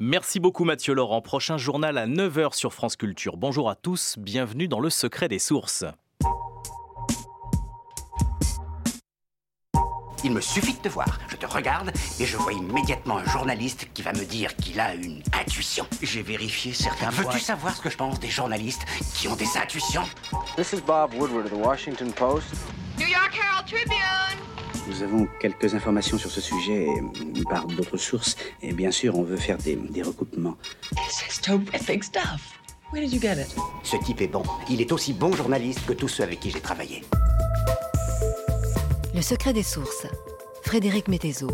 Merci beaucoup Mathieu Laurent. Prochain journal à 9h sur France Culture. Bonjour à tous, bienvenue dans le secret des sources. Il me suffit de te voir. Je te regarde et je vois immédiatement un journaliste qui va me dire qu'il a une intuition. J'ai vérifié certains points. Veux-tu savoir ce que je pense des journalistes qui ont des intuitions? This is Bob Woodward of the Washington Post. New York Herald Tribune. Nous avons quelques informations sur ce sujet par d'autres sources. Et bien sûr, on veut faire des recoupements. This is terrific stuff. Where did you get it? Ce type est bon. Il est aussi bon journaliste que tous ceux avec qui j'ai travaillé. Le secret des sources. Frédéric Mettezo.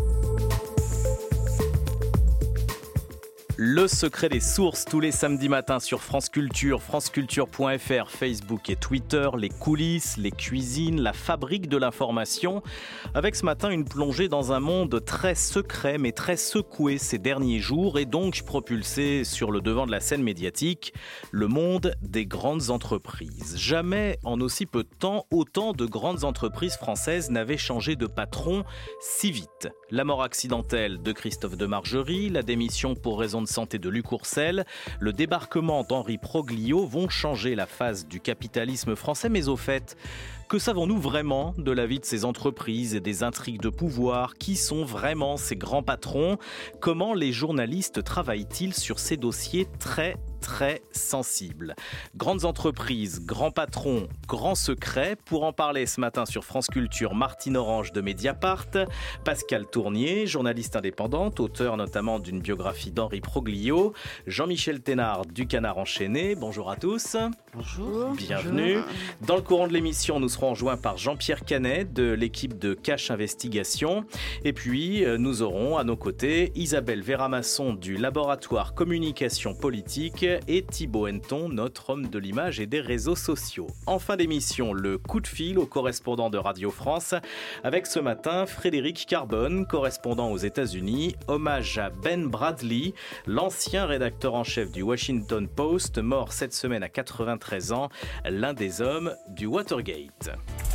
Le secret des sources tous les samedis matins sur France Culture, franceculture.fr, Facebook et Twitter, les coulisses, les cuisines, la fabrique de l'information. Avec ce matin une plongée dans un monde très secret mais très secoué ces derniers jours et donc propulsé sur le devant de la scène médiatique, le monde des grandes entreprises. Jamais en aussi peu de temps, autant de grandes entreprises françaises n'avaient changé de patron si vite. La mort accidentelle de Christophe Demargerie, la démission pour raison de santé de Luc Ourcel, le débarquement d'Henri Proglio vont changer la face du capitalisme français. Mais au fait, que savons-nous vraiment de la vie de ces entreprises et des intrigues de pouvoir? Qui sont vraiment ces grands patrons? Comment les journalistes travaillent-ils sur ces dossiers très sensibles? Grandes entreprises, grands patrons, grands secrets. Pour en parler ce matin sur France Culture, Martine Orange de Mediapart, Pascal Tournier, journaliste indépendante, auteur notamment d'une biographie d'Henri Proglio, Jean-Michel Thénard du Canard enchaîné. Bonjour à tous. Bonjour. Bienvenue. Bonjour. Dans le courant de l'émission, nous serons rejoints par Jean-Pierre Canet de l'équipe de Cache Investigation. Et puis, nous aurons à nos côtés Isabelle Véramasson du laboratoire Communication Politique et Thibaut Henton, notre homme de l'image et des réseaux sociaux. En fin d'émission, le coup de fil au correspondant de Radio France avec ce matin Frédéric Carbone, correspondant aux États-Unis. Hommage à Ben Bradley, l'ancien rédacteur en chef du Washington Post, mort cette semaine à 93 ans, l'un des hommes du Watergate.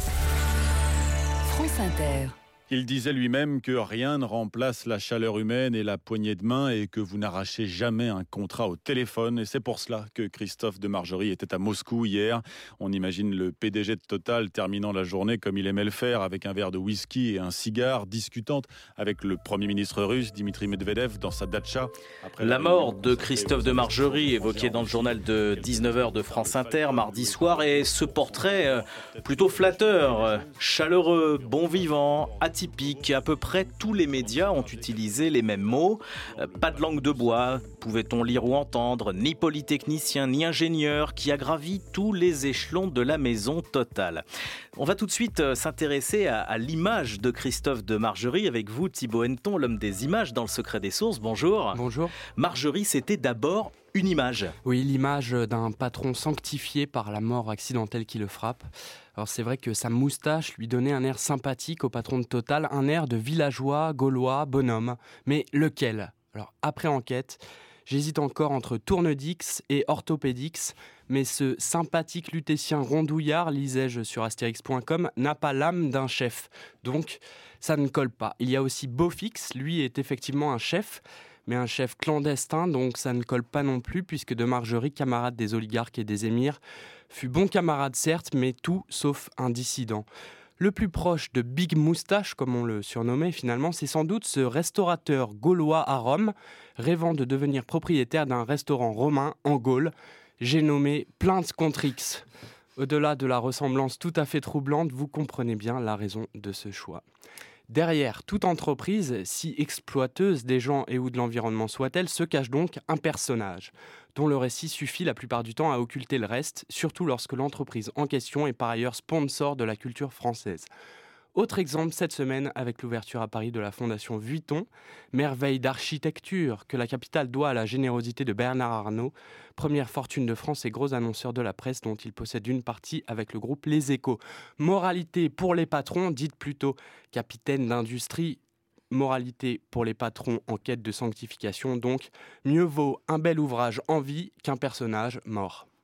France Inter. Il disait lui-même que rien ne remplace la chaleur humaine et la poignée de main et que vous n'arrachez jamais un contrat au téléphone. Et c'est pour cela que Christophe Demargerie était à Moscou hier. On imagine le PDG de Total terminant la journée comme il aimait le faire, avec un verre de whisky et un cigare, discutant avec le Premier ministre russe Dimitri Medvedev dans sa datcha. La mort de Christophe Demargerie, évoquée dans le journal de 19h de France Inter mardi soir, et ce portrait plutôt flatteur, chaleureux, bon vivant, atypique. À peu près tous les médias ont utilisé les mêmes mots. Pas de langue de bois, pouvait-on lire ou entendre, ni polytechnicien, ni ingénieur, qui a gravi tous les échelons de la maison Total. On va tout de suite s'intéresser à l'image de Christophe Demargerie avec vous, Thibaut Henton, l'homme des images dans le secret des sources. Bonjour. Bonjour. Margerie, c'était d'abord une image. Oui, l'image d'un patron sanctifié par la mort accidentelle qui le frappe. Alors c'est vrai que sa moustache lui donnait un air sympathique au patron de Total, un air de villageois, gaulois, bonhomme. Mais lequel? Alors après enquête, j'hésite encore entre Tournedix et Orthopédix, mais ce sympathique lutétien rondouillard, lisais-je sur astérix.com, n'a pas l'âme d'un chef. Donc ça ne colle pas. Il y a aussi Beaufix, lui est effectivement un chef, mais un chef clandestin, donc ça ne colle pas non plus, puisque Demargerie, camarade des oligarques et des émirs, fut bon camarade certes, mais tout sauf un dissident. Le plus proche de Big Moustache, comme on le surnommait finalement, c'est sans doute ce restaurateur gaulois à Rome, rêvant de devenir propriétaire d'un restaurant romain en Gaule. J'ai nommé Plainte contre X. Au-delà de la ressemblance tout à fait troublante, vous comprenez bien la raison de ce choix. Derrière toute entreprise, si exploiteuse des gens et ou de l'environnement soit-elle, se cache donc un personnage, dont le récit suffit la plupart du temps à occulter le reste, surtout lorsque l'entreprise en question est par ailleurs sponsor de la culture française. Autre exemple cette semaine avec l'ouverture à Paris de la Fondation Vuitton, merveille d'architecture que la capitale doit à la générosité de Bernard Arnault, première fortune de France et gros annonceur de la presse dont il possède une partie avec le groupe Les Échos. Moralité pour les patrons, dites plutôt capitaine d'industrie. Moralité pour les patrons en quête de sanctification, donc mieux vaut un bel ouvrage en vie qu'un personnage mort.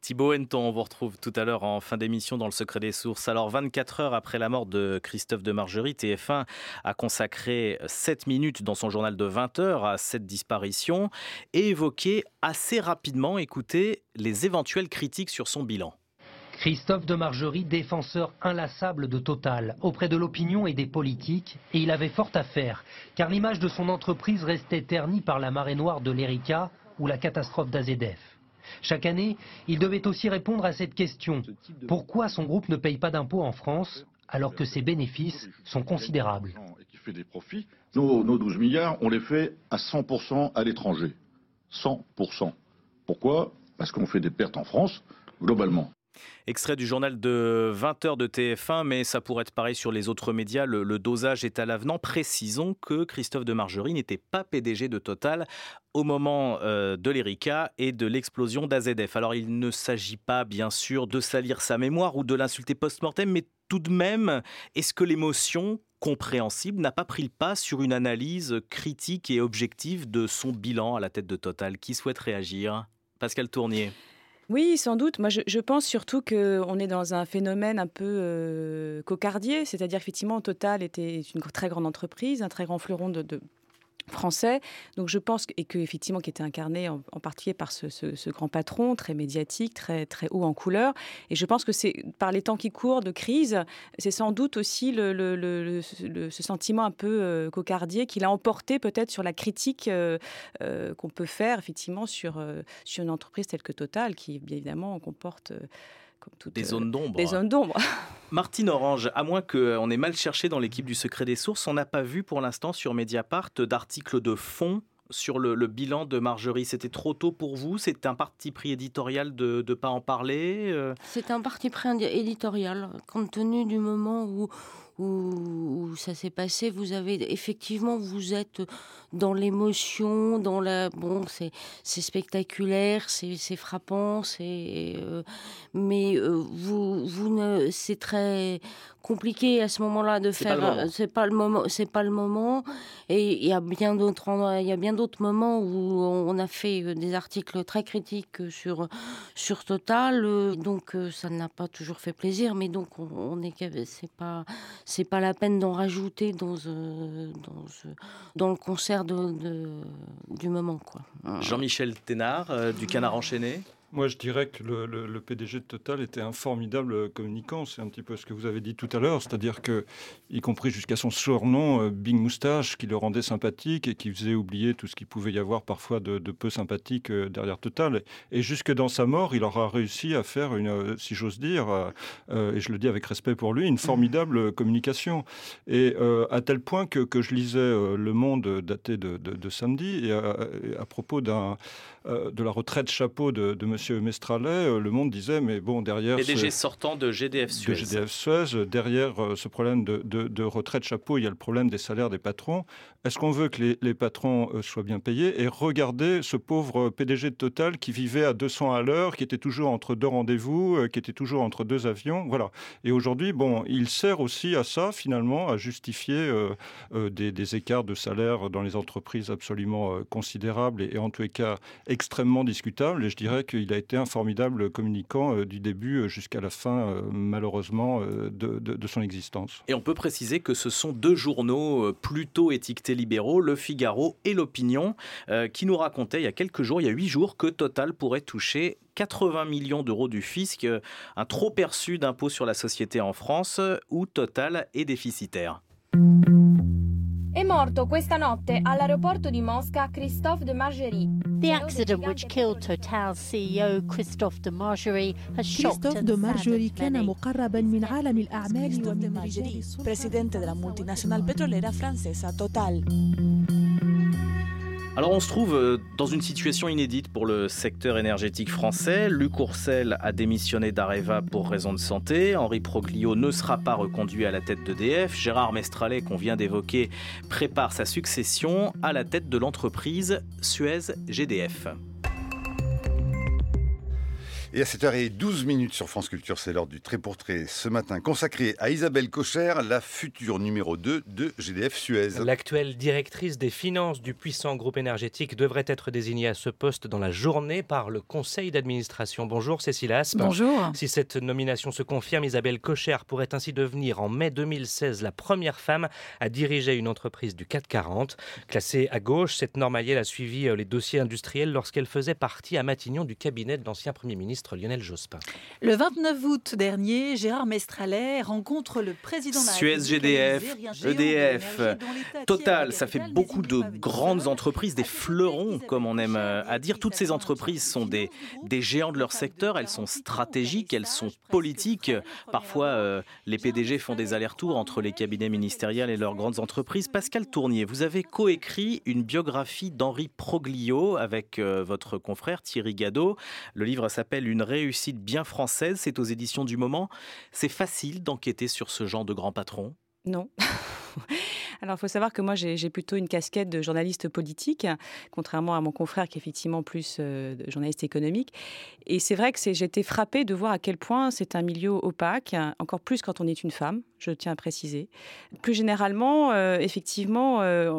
Thibaut Henton, on vous retrouve tout à l'heure en fin d'émission dans Le Secret des Sources. Alors 24 heures après la mort de Christophe de Margerie, TF1 a consacré 7 minutes dans son journal de 20 heures à cette disparition et évoqué assez rapidement, écoutez, les éventuelles critiques sur son bilan. Christophe de Margerie, défenseur inlassable de Total, auprès de l'opinion et des politiques, et il avait fort à faire, car l'image de son entreprise restait ternie par la marée noire de l'Erika ou la catastrophe d'AZF. Chaque année, il devait aussi répondre à cette question. Pourquoi son groupe ne paye pas d'impôts en France alors que ses bénéfices sont considérables? Nos 12 milliards, on les fait à 100% à l'étranger. 100%. Pourquoi? Parce qu'on fait des pertes en France, globalement. Extrait du journal de 20 heures de TF1, mais ça pourrait être pareil sur les autres médias. Le dosage est à l'avenant. Précisons que Christophe de Margerie n'était pas PDG de Total au moment de l'Erika et de l'explosion d'AZF. Alors il ne s'agit pas bien sûr de salir sa mémoire ou de l'insulter post-mortem, mais tout de même, est-ce que l'émotion compréhensible n'a pas pris le pas sur une analyse critique et objective de son bilan à la tête de Total? Qui souhaite réagir? Pascal Tournier. Oui, sans doute. Moi, je pense surtout qu'on est dans un phénomène un peu cocardier. C'est-à-dire qu'effectivement, Total était une très grande entreprise, un très grand fleuron de français. Donc je pense et que effectivement qui était incarné en particulier par ce grand patron très médiatique, très très haut en couleur. Et je pense que c'est par les temps qui courent de crise, c'est sans doute aussi ce sentiment un peu cocardier qu'il a emporté peut-être sur la critique qu'on peut faire effectivement sur une entreprise telle que Total, qui bien évidemment comporte des zones d'ombre. Des zones d'ombre. Martine Orange, à moins qu'on ait mal cherché dans l'équipe du Secret des Sources, on n'a pas vu pour l'instant sur Mediapart d'article de fond sur le bilan de Margerie. C'était trop tôt pour vous? C'est un parti pris éditorial de ne pas en parler C'est un parti pris éditorial, compte tenu du moment où ça s'est passé. Vous êtes dans l'émotion, c'est spectaculaire, c'est frappant, mais c'est très compliqué à ce moment-là de faire. C'est pas le moment. Et il y a bien d'autres moments où on a fait des articles très critiques sur Total. Donc ça n'a pas toujours fait plaisir, mais donc c'est pas la peine d'en rajouter dans le concert du moment, quoi. Jean-Michel Thénard, du Canard enchaîné. Moi, je dirais que le PDG de Total était un formidable communicant. C'est un petit peu ce que vous avez dit tout à l'heure, c'est-à-dire que, y compris jusqu'à son surnom, Big Moustache, qui le rendait sympathique et qui faisait oublier tout ce qu'il pouvait y avoir parfois de peu sympathique derrière Total. Et jusque dans sa mort, il aura réussi à faire si j'ose dire, et je le dis avec respect pour lui, une formidable communication. Et à tel point que je lisais Le Monde daté de samedi, et à propos de la retraite chapeau de Monsieur Mestralet, Le Monde disait, mais bon, derrière... PDG sortant de GDF Suez. Derrière ce problème de retraite chapeau, il y a le problème des salaires des patrons. Est-ce qu'on veut que les patrons soient bien payés? Et regardez ce pauvre PDG de Total qui vivait à 200 à l'heure, qui était toujours entre deux rendez-vous, qui était toujours entre deux avions, voilà. Et aujourd'hui, il sert aussi à ça, finalement, à justifier des écarts de salaire dans les entreprises absolument considérables et en tous les cas extrêmement discutables. Et je dirais qu'il a été un formidable communicant du début jusqu'à la fin, malheureusement, de son existence. Et on peut préciser que ce sont deux journaux plutôt étiquetés libéraux, Le Figaro et L'Opinion, qui nous racontaient il y a 8 jours, que Total pourrait toucher 80 millions d'euros du fisc, un trop perçu d'impôt sur la société en France, où Total est déficitaire. È morto questa notte all'aeroporto di Mosca Christophe de Margerie. The accident which killed Total's CEO Christophe de Margerie has shocked. Christophe de Margerie كان مقربا من عالم الأعمال ومن Margerie, presidente de la multinacional petrolera francesa Total. Alors on se trouve dans une situation inédite pour le secteur énergétique français. Luc Ourcel a démissionné d'Areva pour raison de santé. Henri Proglio ne sera pas reconduit à la tête d'EDF. Gérard Mestralet, qu'on vient d'évoquer, prépare sa succession à la tête de l'entreprise Suez GDF. Et à 7h12 sur France Culture, c'est l'heure du trait pour trait ce matin, consacré à Isabelle Kocher, la future numéro 2 de GDF Suez. L'actuelle directrice des finances du puissant groupe énergétique devrait être désignée à ce poste dans la journée par le conseil d'administration. Bonjour Cécile Aspe. Bonjour. Si cette nomination se confirme, Isabelle Kocher pourrait ainsi devenir en mai 2016 la première femme à diriger une entreprise du CAC 40. Classée à gauche, cette Normalielle a suivi les dossiers industriels lorsqu'elle faisait partie à Matignon du cabinet de l'ancien Premier ministre Lionel Jospin. Le 29 août dernier, Gérard Mestralet rencontre le président de la Suez, GDF, EDF, Total, ça fait beaucoup de grandes entreprises, des fleurons comme on aime à dire. Toutes ces entreprises sont des géants de leur secteur, elles sont stratégiques, elles sont politiques. Parfois, les PDG font des allers-retours entre les cabinets ministériels et leurs grandes entreprises. Pascal Tournier, vous avez coécrit une biographie d'Henri Proglio avec votre confrère Thierry Gadot. Le livre s'appelle Une réussite bien française, c'est aux éditions du Moment. C'est facile d'enquêter sur ce genre de grands patrons ? Non. Alors, il faut savoir que moi, j'ai plutôt une casquette de journaliste politique, contrairement à mon confrère qui est effectivement plus de journaliste économique. Et c'est vrai que j'ai été frappée de voir à quel point c'est un milieu opaque, encore plus quand on est une femme, je tiens à préciser. Plus généralement, effectivement,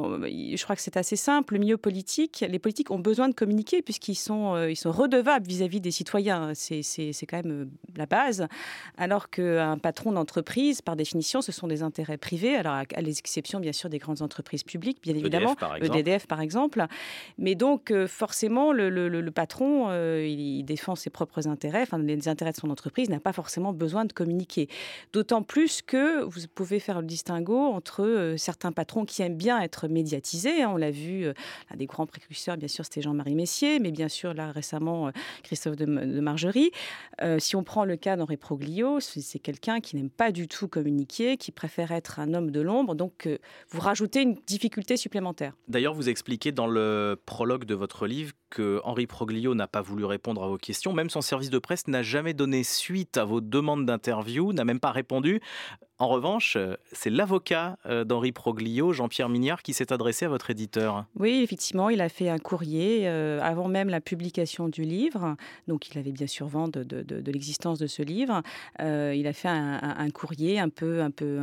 je crois que c'est assez simple. Le milieu politique, les politiques ont besoin de communiquer puisqu'ils sont redevables vis-à-vis des citoyens. C'est quand même la base. Alors qu'un patron d'entreprise, par définition, ce sont des intérêts privés. Alors, à l'exception, bien sûr, des grandes entreprises publiques, bien évidemment, EDF par exemple. Mais donc, forcément, le patron, il défend ses propres intérêts, enfin les intérêts de son entreprise, n'a pas forcément besoin de communiquer. D'autant plus que vous pouvez faire le distinguo entre certains patrons qui aiment bien être médiatisés. On l'a vu, un des grands précurseurs, bien sûr, c'était Jean-Marie Messier, mais bien sûr, là, récemment, Christophe de Margerie. Si on prend le cas d'Henri Proglio, c'est quelqu'un qui n'aime pas du tout communiquer, qui préfère être un homme de l'ombre. Donc, vous rajoutez une difficulté supplémentaire. D'ailleurs, vous expliquez dans le prologue de votre livre que Henri Proglio n'a pas voulu répondre à vos questions. Même son service de presse n'a jamais donné suite à vos demandes d'interview, n'a même pas répondu. En revanche, c'est l'avocat d'Henri Proglio, Jean-Pierre Mignard, qui s'est adressé à votre éditeur. Oui, effectivement, il a fait un courrier avant même la publication du livre. Donc, il avait bien sûr vent de l'existence de ce livre. Il a fait un courrier un peu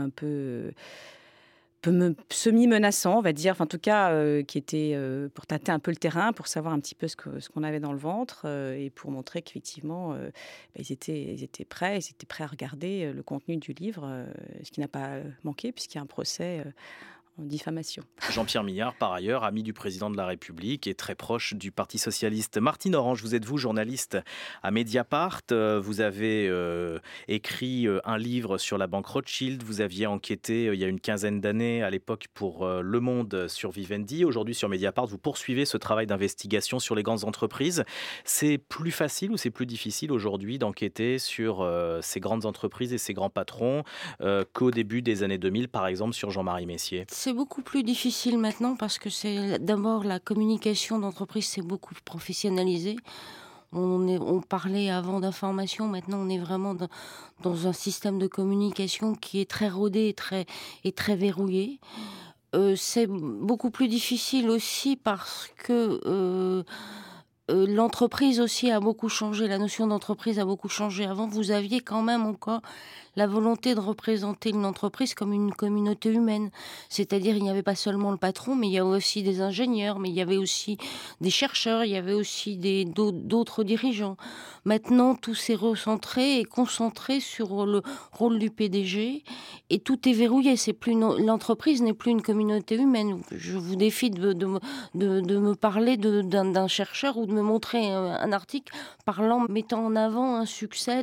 semi-menaçant, on va dire, enfin, en tout cas, qui était pour tâter un peu le terrain, pour savoir un petit peu ce qu'on avait dans le ventre et pour montrer qu'effectivement, ils étaient prêts à regarder le contenu du livre, ce qui n'a pas manqué puisqu'il y a un procès en diffamation. Jean-Pierre Mignard, par ailleurs, ami du président de la République et très proche du Parti socialiste. Martine Orange, vous êtes journaliste à Mediapart. Vous avez écrit un livre sur la banque Rothschild. Vous aviez enquêté il y a une quinzaine d'années, à l'époque, pour Le Monde sur Vivendi. Aujourd'hui, sur Mediapart, vous poursuivez ce travail d'investigation sur les grandes entreprises. C'est plus facile ou c'est plus difficile aujourd'hui d'enquêter sur ces grandes entreprises et ces grands patrons qu'au début des années 2000, par exemple, sur Jean-Marie Messier ? C'est beaucoup plus difficile maintenant parce que c'est d'abord la communication d'entreprise s'est beaucoup professionnalisée. On parlait avant d'information, maintenant on est vraiment dans un système de communication qui est très rodé et très verrouillé. C'est beaucoup plus difficile aussi parce que l'entreprise aussi a beaucoup changé, la notion d'entreprise a beaucoup changé. Avant, vous aviez quand même encore la volonté de représenter une entreprise comme une communauté humaine. C'est-à-dire, il n'y avait pas seulement le patron, mais il y avait aussi des ingénieurs, mais il y avait aussi des chercheurs, il y avait aussi d'autres dirigeants. Maintenant, tout s'est recentré et concentré sur le rôle du PDG et tout est verrouillé. L'entreprise n'est plus une communauté humaine. Je vous défie de me parler d'un chercheur ou de me montrer un article mettant en avant un succès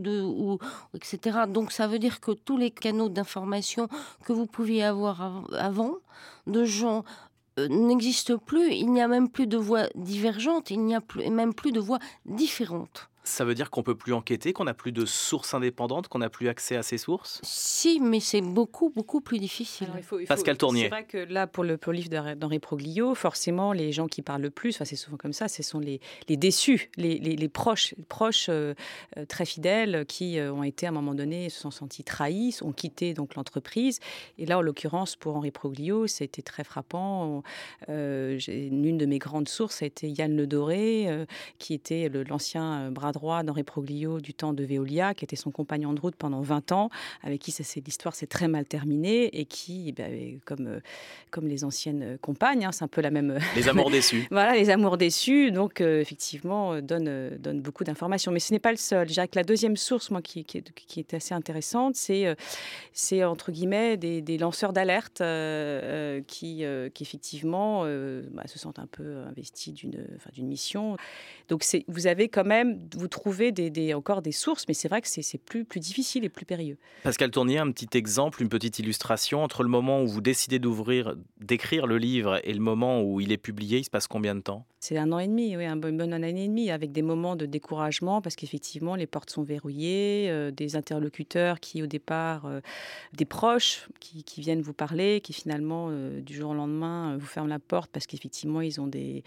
etc. Donc ça veut dire que tous les canaux d'information que vous pouviez avoir avant, de gens n'existent plus. Il n'y a même plus de voix divergentes, il n'y a même plus de voix différentes. Ça veut dire qu'on ne peut plus enquêter, qu'on n'a plus de sources indépendantes, qu'on n'a plus accès à ces sources ? Si, mais c'est beaucoup, beaucoup plus difficile. Alors, Pascal Tournier. C'est vrai que là, pour le livre d'Henri Proglio, forcément, les gens qui parlent le plus, c'est souvent comme ça, ce sont les déçus, les proches très fidèles qui ont été à un moment donné, se sont sentis trahis, ont quitté donc l'entreprise. Et là, en l'occurrence, pour Henri Proglio, c'était très frappant. L'une de mes grandes sources a été Yann Le Doré, qui était l'ancien bras droit d'Henri Proglio du temps de Veolia, qui était son compagnon de route pendant 20 ans, avec qui l'histoire s'est très mal terminée et qui, comme les anciennes compagnes, c'est un peu la même... Les amours déçus. Voilà, les amours déçus, donc effectivement, donne beaucoup d'informations. Mais ce n'est pas le seul. Je dirais que la deuxième source, moi, qui est assez intéressante, c'est entre guillemets des lanceurs d'alerte qui effectivement se sentent un peu investis d'une mission. Donc vous avez quand même, vous trouvez encore des sources, mais c'est vrai que c'est plus difficile et plus périlleux. Pascal Tournier, un petit exemple, une petite illustration. Entre le moment où vous décidez d'écrire le livre et le moment où il est publié, il se passe combien de temps ? C'est 1 an et demi, oui, un bon année et demie, avec des moments de découragement, parce qu'effectivement, les portes sont verrouillées, des interlocuteurs qui, au départ, des proches qui viennent vous parler, qui finalement, du jour au lendemain, vous ferment la porte, parce qu'effectivement, ils ont des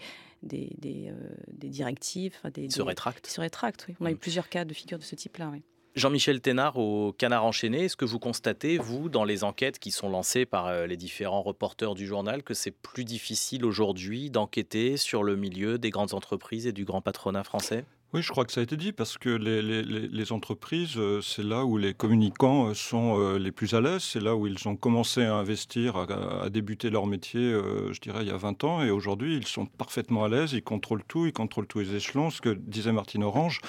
directives. Ils se rétractent. Ils se rétractent, oui. On a eu plusieurs cas de figure de ce type-là, oui. Jean-Michel Thénard, au Canard enchaîné, est-ce que vous constatez, vous, dans les enquêtes qui sont lancées par les différents reporters du journal, que c'est plus difficile aujourd'hui d'enquêter sur le milieu des grandes entreprises et du grand patronat français ? Oui, je crois que ça a été dit, parce que les entreprises, c'est là où les communicants sont les plus à l'aise, c'est là où ils ont commencé à investir, à débuter leur métier, je dirais, il y a 20 ans, et aujourd'hui, ils sont parfaitement à l'aise, ils contrôlent tous les échelons, ce que disait Martine Orange.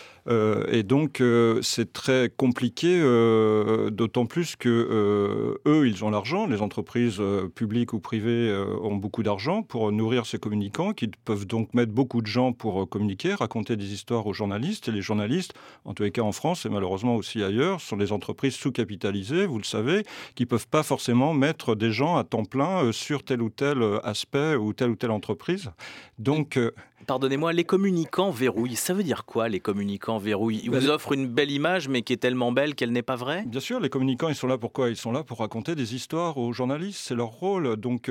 Et donc, c'est très compliqué, d'autant plus que eux, ils ont l'argent. Les entreprises publiques ou privées ont beaucoup d'argent pour nourrir ces communicants, qui peuvent donc mettre beaucoup de gens pour communiquer, raconter des histoires aux journalistes. Et les journalistes, en tous les cas en France et malheureusement aussi ailleurs, sont des entreprises sous-capitalisées, vous le savez, qui ne peuvent pas forcément mettre des gens à temps plein sur tel ou tel aspect ou telle entreprise. Donc... Pardonnez-moi, les communicants verrouillent. Ça veut dire quoi, les communicants verrouillent ? Ils vous offrent une belle image, mais qui est tellement belle qu'elle n'est pas vraie ? Bien sûr, les communicants, ils sont là pour quoi ? Ils sont là pour raconter des histoires aux journalistes. C'est leur rôle. Donc,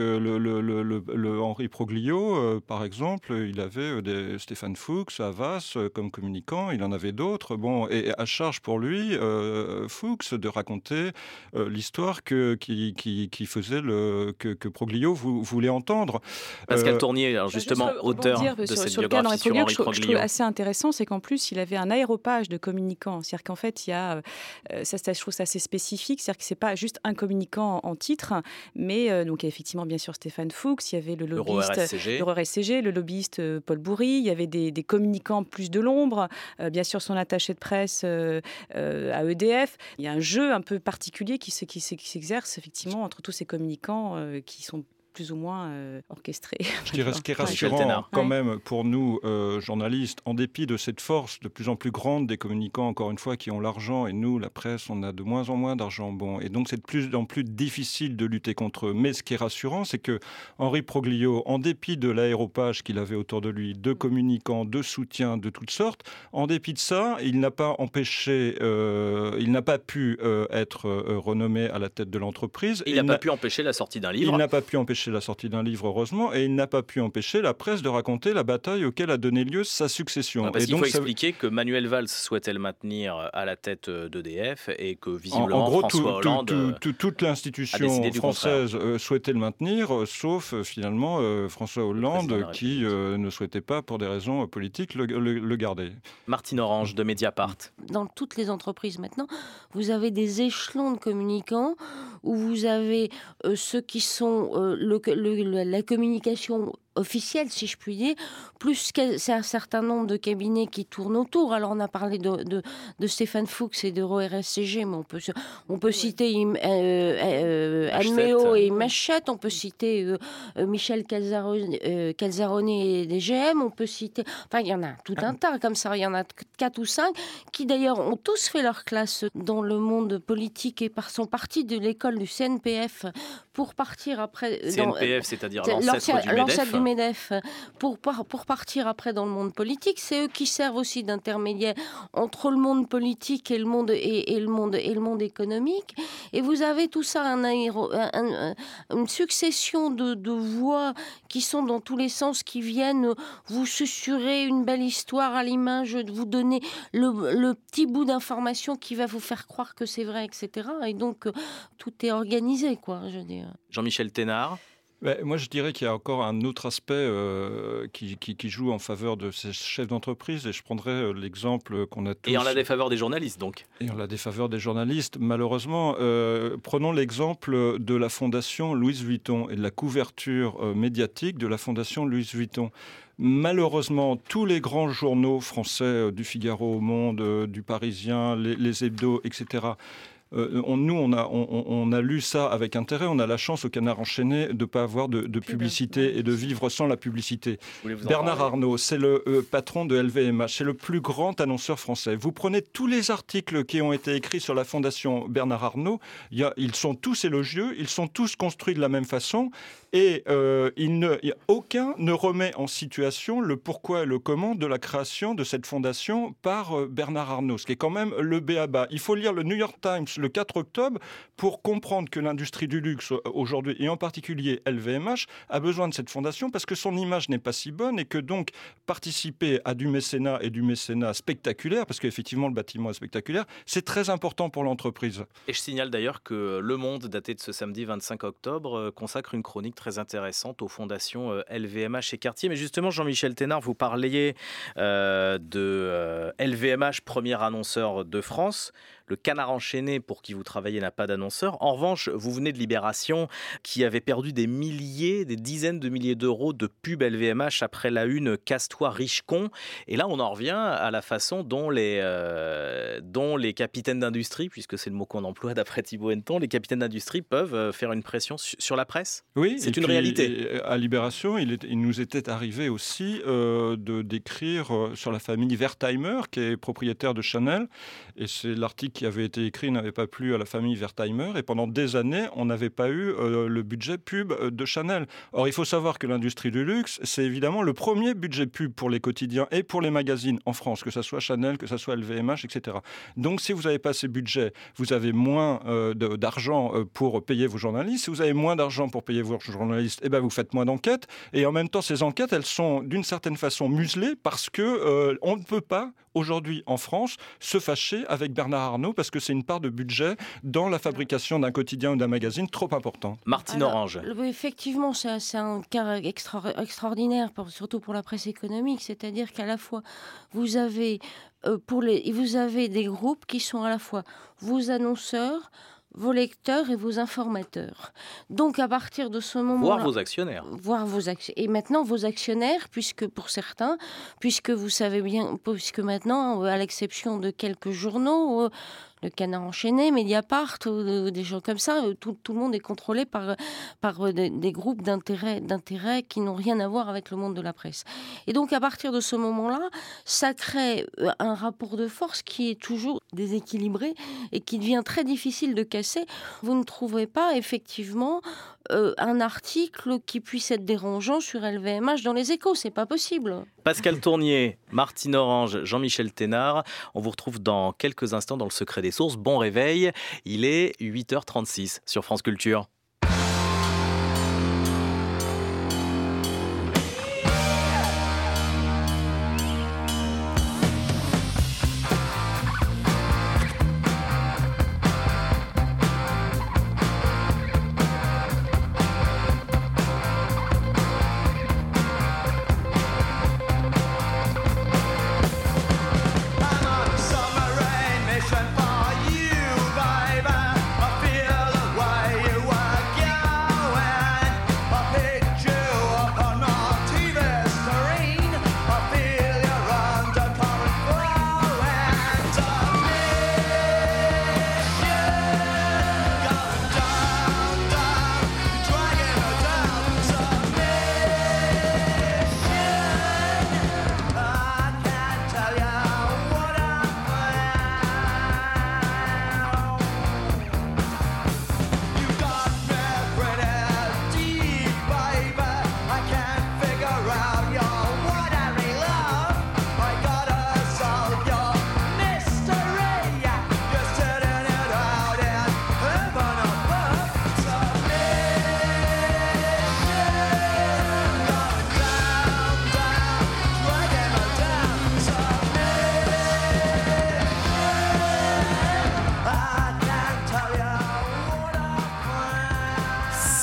le Henri Proglio, par exemple, il avait Stéphane Fuchs, Havas comme communicant. Il en avait d'autres. Bon, et à charge pour lui, Fuchs, de raconter l'histoire qui faisait que Proglio voulait entendre. Pascal Tournier, alors justement, auteur de cette sur le cas d'Henri Proglio, Proglio. Je trouve assez intéressant, c'est qu'en plus, il avait un aéropage de communicants. C'est-à-dire qu'en fait, il y a, je trouve ça assez spécifique, c'est-à-dire que c'est pas juste un communicant en titre, mais donc il y a effectivement, bien sûr, Stéphane Fuchs, il y avait le lobbyiste RSCG, le lobbyiste Paul Bourry, il y avait des communicants plus de l'ombre, bien sûr son attaché de presse à EDF. Il y a un jeu un peu particulier qui s'exerce effectivement entre tous ces communicants qui sont plus ou moins orchestré. Je dirais ce qui est rassurant quand même pour nous, journalistes, en dépit de cette force de plus en plus grande des communicants, encore une fois, qui ont l'argent, et nous, la presse, on a de moins en moins d'argent. Bon, et donc c'est de plus en plus difficile de lutter contre eux. Mais ce qui est rassurant, c'est que Henri Proglio, en dépit de l'aéropage qu'il avait autour de lui, de communicants, de soutien de toutes sortes, en dépit de ça, il n'a pas pu être renommé à la tête de l'entreprise. Il n'a pas pu empêcher la sortie d'un livre. Il n'a pas pu empêcher la sortie d'un livre, heureusement, et il n'a pas pu empêcher la presse de raconter la bataille auquel a donné lieu sa succession. Parce qu'il faut expliquer que Manuel Valls souhaitait le maintenir à la tête d'EDF et que visiblement en gros, François Hollande toute l'institution française souhaitait le maintenir, sauf finalement François Hollande qui ne souhaitait pas, pour des raisons politiques, le garder. Martine Orange de Mediapart. Dans toutes les entreprises maintenant, vous avez des échelons de communicants où vous avez ceux qui sont la communication officielle, si je puis dire, plus c'est un certain nombre de cabinets qui tournent autour. Alors, on a parlé de Stéphane Fuchs et de RSCG, mais on peut citer Almeo et Machette, on peut citer Michel Calzarone et DGM, on peut citer... Enfin, il y en a tout un tas comme ça, il y en a 4 ou 5 qui, d'ailleurs, ont tous fait leur classe dans le monde politique et sont partis de l'école du CNPF pour partir après... CNPF, c'est-à-dire l'ancêtre du MEDEF, pour partir après dans le monde politique. C'est eux qui servent aussi d'intermédiaire entre le monde politique et le monde économique. Et vous avez tout ça, une succession de voix qui sont dans tous les sens, qui viennent vous susurrer une belle histoire à l'image, de vous donner le petit bout d'information qui va vous faire croire que c'est vrai, etc. Et donc, tout est organisé, quoi, je veux dire. Jean-Michel Thénard. Moi, je dirais qu'il y a encore un autre aspect qui joue en faveur de ces chefs d'entreprise, et je prendrais l'exemple qu'on a tous... Et en la défaveur des journalistes, donc. Et en la défaveur des journalistes, malheureusement. Prenons l'exemple de la fondation Louis Vuitton et de la couverture médiatique de la fondation Louis Vuitton. Malheureusement, tous les grands journaux français, du Figaro au Monde, du Parisien, les hebdos, etc., on a lu ça avec intérêt. On a la chance au Canard enchaîné de ne pas avoir de publicité et de vivre sans la publicité. Bernard Arnault, c'est le patron de LVMH. C'est le plus grand annonceur français. Vous prenez tous les articles qui ont été écrits sur la fondation Bernard Arnault. Ils sont tous élogieux. Ils sont tous construits de la même façon. Et aucun ne remet en situation le pourquoi et le comment de la création de cette fondation par Bernard Arnault, ce qui est quand même le b.a.-ba. Il faut lire le New York Times le 4 octobre pour comprendre que l'industrie du luxe aujourd'hui, et en particulier LVMH, a besoin de cette fondation parce que son image n'est pas si bonne et que donc participer à du mécénat et du mécénat spectaculaire, parce qu'effectivement le bâtiment est spectaculaire, c'est très important pour l'entreprise. Et je signale d'ailleurs que Le Monde, daté de ce samedi 25 octobre, consacre une chronique très intéressante aux fondations LVMH et Cartier. Mais justement, Jean-Michel Thénard, vous parliez de LVMH, premier annonceur de France. Le Canard enchaîné, pour qui vous travaillez, n'a pas d'annonceur. En revanche, vous venez de Libération, qui avait perdu des dizaines de milliers d'euros de pub LVMH après la une Casse-toi riche-con. Et là, on en revient à la façon dont les capitaines d'industrie, puisque c'est le mot qu'on emploie d'après Thibaut Henneton, les capitaines d'industrie peuvent faire une pression sur la presse. Oui, c'est une réalité. À Libération, il nous était arrivé aussi d'écrire sur la famille Wertheimer, qui est propriétaire de Chanel. Et c'est l'article qui avait été écrit n'avait pas plu à la famille Wertheimer, et pendant des années, on n'avait pas eu le budget pub de Chanel. Or, il faut savoir que l'industrie du luxe, c'est évidemment le premier budget pub pour les quotidiens et pour les magazines en France, que ce soit Chanel, que ce soit LVMH, etc. Donc, si vous n'avez pas ces budgets, vous avez moins d'argent pour payer vos journalistes. Si vous avez moins d'argent pour payer vos journalistes, eh ben, vous faites moins d'enquêtes. Et en même temps, ces enquêtes, elles sont d'une certaine façon muselées parce que on ne peut pas aujourd'hui en France se fâcher avec Bernard Arnault parce que c'est une part de budget dans la fabrication d'un quotidien ou d'un magazine trop important. Martine Orange. Effectivement, c'est un cas extraordinaire, surtout pour la presse économique. C'est-à-dire qu'à la fois, vous avez des groupes qui sont à la fois vos annonceurs, vos lecteurs et vos informateurs. Donc, à partir de ce moment-là... Voire vos actionnaires. Et maintenant, vos actionnaires, puisque vous savez bien, puisque maintenant, à l'exception de quelques journaux... Le Canard enchaîné, Mediapart, des gens comme ça, tout le monde est contrôlé par des groupes d'intérêts qui n'ont rien à voir avec le monde de la presse. Et donc, à partir de ce moment-là, ça crée un rapport de force qui est toujours déséquilibré et qui devient très difficile de casser. Vous ne trouvez pas, effectivement, un article qui puisse être dérangeant sur LVMH dans les Échos. C'est pas possible. Pascal Tournier, Martine Orange, Jean-Michel Thénard. On vous retrouve dans quelques instants dans le Secret des Sources. Bon réveil, il est 8h36 sur France Culture. For you, baby, I feel the way you are.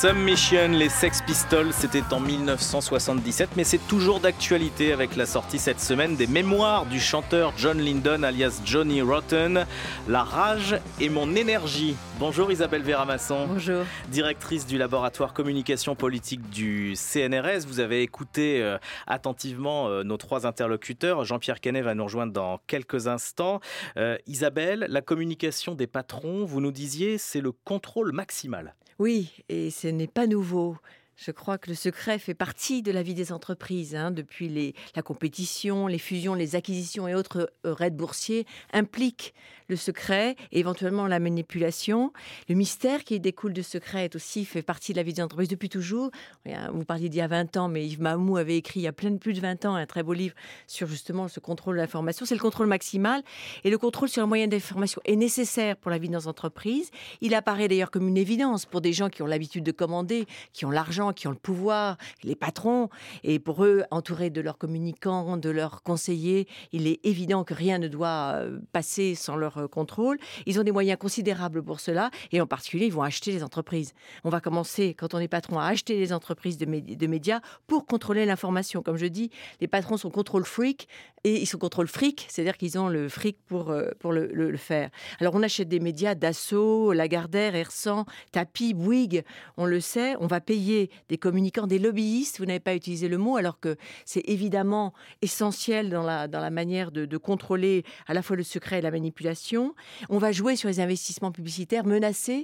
Submission, les Sex Pistols, c'était en 1977, mais c'est toujours d'actualité avec la sortie cette semaine des mémoires du chanteur John Lydon, alias Johnny Rotten, La rage et mon énergie. Bonjour Isabelle Véramasson. Bonjour. Directrice du laboratoire communication politique du CNRS. Vous avez écouté attentivement nos trois interlocuteurs. Jean-Pierre Canet va nous rejoindre dans quelques instants. Isabelle, la communication des patrons, vous nous disiez, c'est le contrôle maximal. Oui, et ce n'est pas nouveau. Je crois que le secret fait partie de la vie des entreprises. Depuis la compétition, les fusions, les acquisitions et autres raids boursiers impliquent le secret et éventuellement la manipulation. Le mystère qui découle de secret fait partie de la vie des entreprises depuis toujours. Vous parliez d'il y a 20 ans, mais Yves Mamou avait écrit il y a plus de 20 ans un très beau livre sur justement ce contrôle de l'information. C'est le contrôle maximal et le contrôle sur un moyen d'information est nécessaire pour la vie de nos entreprises. Il apparaît d'ailleurs comme une évidence pour des gens qui ont l'habitude de commander, qui ont l'argent, qui ont le pouvoir, les patrons. Et pour eux, entourés de leurs communicants, de leurs conseillers, il est évident que rien ne doit passer sans leur contrôle. Ils ont des moyens considérables pour cela et en particulier, ils vont acheter les entreprises. On va commencer, quand on est patron, à acheter les entreprises de médias pour contrôler l'information. Comme je dis, les patrons sont contrôle freak et ils sont contrôle fric, c'est-à-dire qu'ils ont le fric pour le faire. Alors, on achète des médias, Dassault, Lagardère, Hersant, Tapi, Bouygues, on le sait, on va payer des communicants, des lobbyistes, vous n'avez pas utilisé le mot, alors que c'est évidemment essentiel dans la manière de contrôler à la fois le secret et la manipulation. On va jouer sur les investissements publicitaires, menacer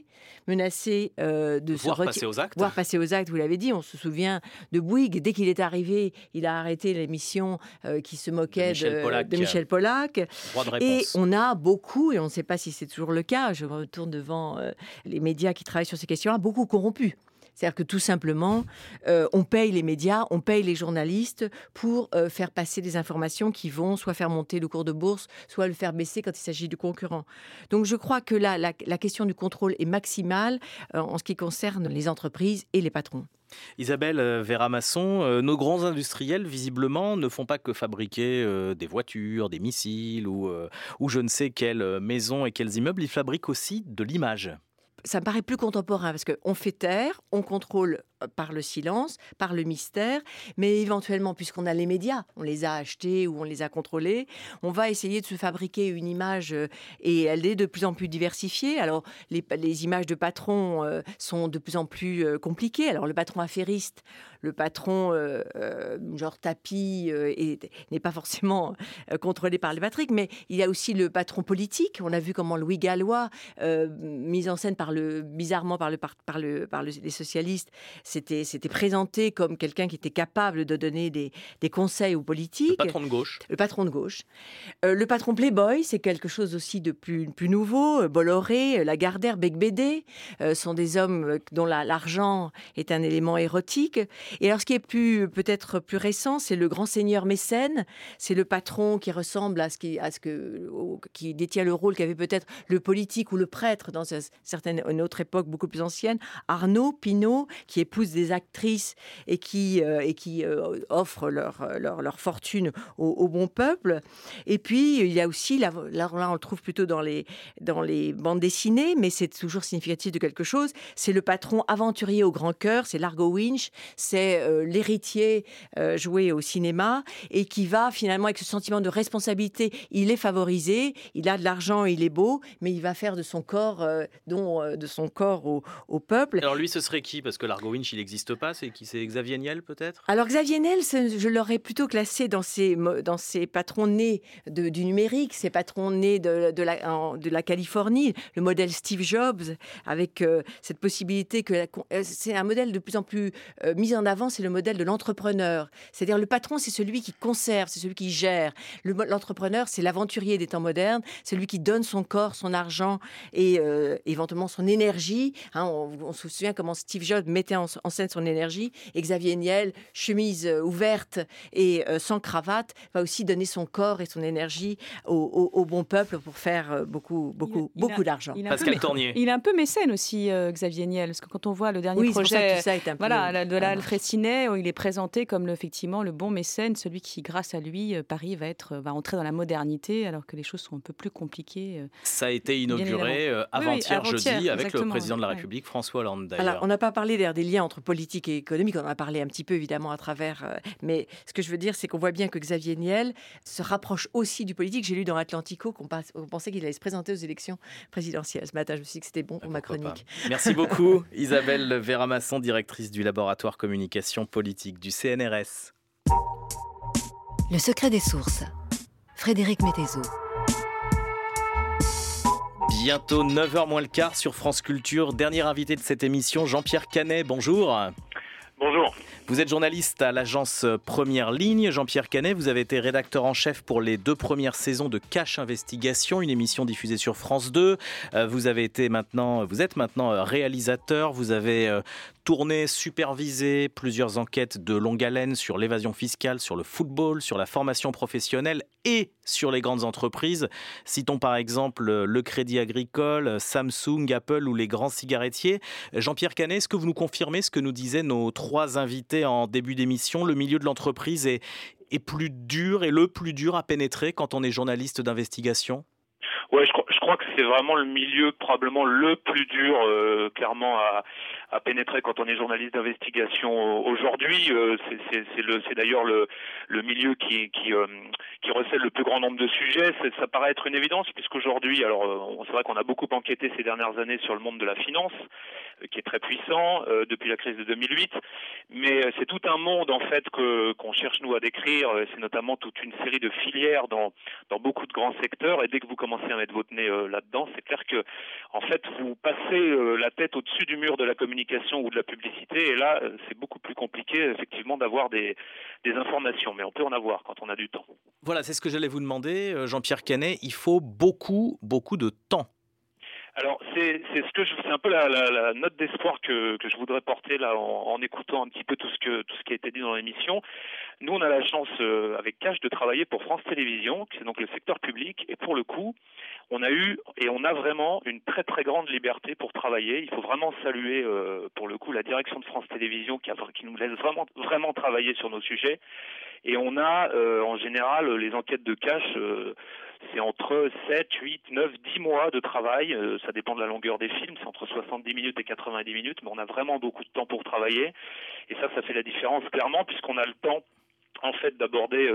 de voire passer aux actes. Voire passer aux actes, vous l'avez dit, on se souvient de Bouygues, dès qu'il est arrivé, il a arrêté l'émission qui se moquait de Michel Pollack. Droit de et réponse. on a beaucoup, et on ne sait pas si c'est toujours le cas, je retourne devant les médias qui travaillent sur ces questions-là, beaucoup corrompus. C'est-à-dire que tout simplement, on paye les médias, on paye les journalistes pour faire passer des informations qui vont soit faire monter le cours de bourse, soit le faire baisser quand il s'agit du concurrent. Donc je crois que là, la question du contrôle est maximale en ce qui concerne les entreprises et les patrons. Isabelle Véramasson, nos grands industriels, visiblement, ne font pas que fabriquer des voitures, des missiles ou je ne sais quelles maisons et quels immeubles, ils fabriquent aussi de l'image. Ça me paraît plus contemporain parce qu'on fait taire, on contrôle par le silence, par le mystère, mais éventuellement, puisqu'on a les médias, on les a achetés ou on les a contrôlés, on va essayer de se fabriquer une image et elle est de plus en plus diversifiée. Alors, les images de patrons sont de plus en plus compliquées. Alors, le patron affairiste, le patron genre Tapi n'est pas forcément contrôlé par les patriques, mais il y a aussi le patron politique. On a vu comment Louis Gallois, mis en scène bizarrement par les socialistes, s'était présenté comme quelqu'un qui était capable de donner des conseils aux politiques. Le patron de gauche. Le patron de gauche. Le patron Playboy, c'est quelque chose aussi de plus nouveau. Bolloré, Lagardère, Becbédé sont des hommes dont l'argent est un élément érotique. Et alors, ce qui est peut-être plus récent, c'est le grand seigneur mécène. C'est le patron qui ressemble à qui détient le rôle qu'avait peut-être le politique ou le prêtre dans une autre époque beaucoup plus ancienne. Arnaud, Pinault, qui épouse des actrices et qui offrent leur fortune au bon peuple. Et puis, il y a aussi, là on le trouve plutôt dans les bandes dessinées, mais c'est toujours significatif de quelque chose, c'est le patron aventurier au grand cœur, c'est Largo Winch, c'est l'héritier joué au cinéma et qui va finalement avec ce sentiment de responsabilité, il est favorisé, il a de l'argent, il est beau, mais il va faire de son corps, de son corps au peuple. Alors lui, ce serait qui? Parce que Largo Winch, il n'existe pas. C'est qui? C'est Xavier Niel, peut-être? Alors Xavier Niel, je l'aurais plutôt classé dans ces patrons nés du numérique, ces patrons nés de la Californie, le modèle Steve Jobs, avec cette possibilité que c'est un modèle de plus en plus mis en avant, c'est le modèle de l'entrepreneur. C'est-à-dire le patron, c'est celui qui conserve, c'est celui qui gère. L'entrepreneur, c'est l'aventurier des temps modernes, c'est celui qui donne son corps, son argent et éventuellement son énergie. On se souvient comment Steve Jobs mettait en en scène son énergie. Et Xavier Niel, chemise ouverte et sans cravate, va aussi donner son corps et son énergie au bon peuple pour faire beaucoup d'argent. Pascal Tornier. Il est un peu mécène aussi, Xavier Niel, parce que quand on voit le dernier projet de Alfred Sinet, il est présenté comme effectivement le bon mécène, celui qui, grâce à lui, Paris va entrer dans la modernité, alors que les choses sont un peu plus compliquées. Ça a été inauguré avant-hier, jeudi, avec le président de la République, François Hollande, d'ailleurs. Alors, on n'a pas parlé des liens entre politique et économique, on en a parlé un petit peu, évidemment, à travers... mais ce que je veux dire, c'est qu'on voit bien que Xavier Niel se rapproche aussi du politique. J'ai lu dans Atlantico qu'on pensait qu'il allait se présenter aux élections présidentielles. Ce matin, je me suis dit que c'était bon pour ma chronique. Merci beaucoup, Isabelle Vera-Masson, directrice du laboratoire communication politique du CNRS. Le secret des sources. Frédéric Mettezo. Bientôt 9h moins le quart sur France Culture. Dernier invité de cette émission, Jean-Pierre Canet. Bonjour. Bonjour. Vous êtes journaliste à l'agence Première Ligne. Jean-Pierre Canet, vous avez été rédacteur en chef pour les 2 premières saisons de Cache Investigation, une émission diffusée sur France 2. Vous êtes maintenant réalisateur. Vous avez tourné, supervisé plusieurs enquêtes de longue haleine sur l'évasion fiscale, sur le football, sur la formation professionnelle et sur les grandes entreprises. Citons par exemple le Crédit Agricole, Samsung, Apple ou les grands cigarettiers. Jean-Pierre Canet, est-ce que vous nous confirmez ce que nous disaient nos 3 invités en début d'émission? Le milieu de l'entreprise est le plus dur à pénétrer quand on est journaliste d'investigation? Ouais, je crois que c'est vraiment le milieu probablement le plus dur, clairement à pénétrer quand on est journaliste d'investigation aujourd'hui. C'est d'ailleurs le milieu qui recèle le plus grand nombre de sujets. Ça paraît être une évidence puisqu'aujourd'hui, c'est vrai qu'on a beaucoup enquêté ces dernières années sur le monde de la finance, qui est très puissant depuis la crise de 2008, mais c'est tout un monde en fait qu'on cherche nous à décrire. C'est notamment toute une série de filières dans beaucoup de grands secteurs, et dès que vous commencez à mettre votre nez là-dedans, c'est clair que en fait vous passez la tête au-dessus du mur de la communication ou de la publicité, et là c'est beaucoup plus compliqué effectivement d'avoir des informations, mais on peut en avoir quand on a du temps. Voilà, c'est ce que j'allais vous demander, Jean-Pierre Canet. Il faut beaucoup de temps. Alors c'est un peu la note d'espoir que je voudrais porter là en écoutant un petit peu tout ce qui a été dit dans l'émission. Nous on a la chance avec Cache de travailler pour France Télévisions, qui c'est donc le secteur public, et pour le coup on a vraiment une très très grande liberté pour travailler. Il faut vraiment saluer pour le coup la direction de France Télévisions qui nous laisse vraiment travailler sur nos sujets. Et on a en général les enquêtes de Cache, c'est entre 7, 8, 9, 10 mois de travail, ça dépend de la longueur des films, c'est entre 70 minutes et 90 minutes, mais on a vraiment beaucoup de temps pour travailler, et ça fait la différence clairement, puisqu'on a le temps en fait d'approcher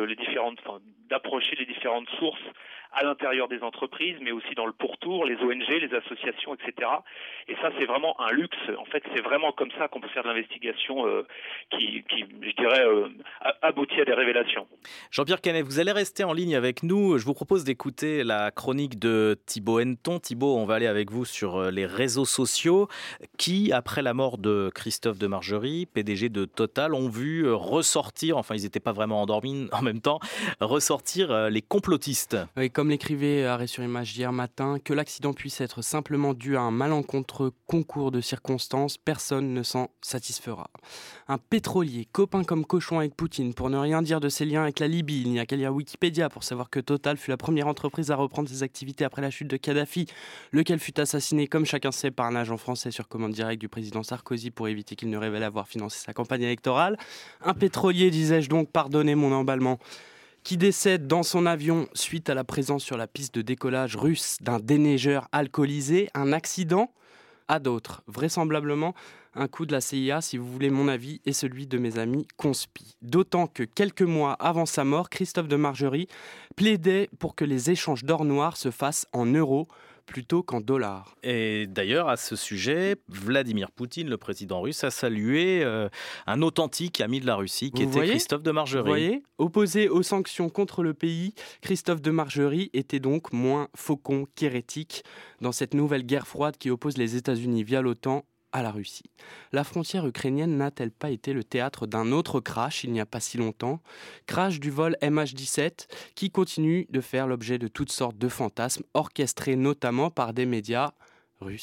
les différentes sources à l'intérieur des entreprises, mais aussi dans le pourtour, les ONG, les associations, etc. Et ça, c'est vraiment un luxe. En fait, c'est vraiment comme ça qu'on peut faire de l'investigation qui, je dirais, aboutit à des révélations. Jean-Pierre Canet, vous allez rester en ligne avec nous. Je vous propose d'écouter la chronique de Thibaut Henneton. Thibaut, on va aller avec vous sur les réseaux sociaux qui, après la mort de Christophe de Margerie, PDG de Total, ont vu ressortir, enfin ils n'étaient pas vraiment endormis en même temps, ressortir les complotistes. Oui, comme l'écrivait Arrêt sur Image hier matin, que l'accident puisse être simplement dû à un malencontreux concours de circonstances, personne ne s'en satisfera. Un pétrolier, copain comme cochon avec Poutine, pour ne rien dire de ses liens avec la Libye, il n'y a qu'à lire Wikipédia pour savoir que Total fut la première entreprise à reprendre ses activités après la chute de Kadhafi, lequel fut assassiné, comme chacun sait, par un agent français sur commande directe du président Sarkozy pour éviter qu'il ne révèle avoir financé sa campagne électorale. Un pétrolier, disais-je donc, pardonnez mon emballement, qui décède dans son avion suite à la présence sur la piste de décollage russe d'un déneigeur alcoolisé. Un accident? À d'autres, vraisemblablement un coup de la CIA, si vous voulez mon avis, et celui de mes amis conspi. D'autant que quelques mois avant sa mort, Christophe de Margerie plaidait pour que les échanges d'or noir se fassent en euros plutôt qu'en dollars. Et d'ailleurs, à ce sujet, Vladimir Poutine, le président russe, a salué un authentique ami de la Russie qui était Christophe de Margerie. Vous voyez, opposé aux sanctions contre le pays, Christophe de Margerie était donc moins faucon qu'hérétique dans cette nouvelle guerre froide qui oppose les États-Unis via l'OTAN à la Russie. La frontière ukrainienne n'a-t-elle pas été le théâtre d'un autre crash il n'y a pas si longtemps? Crash du vol MH17 qui continue de faire l'objet de toutes sortes de fantasmes orchestrés notamment par des médias russes.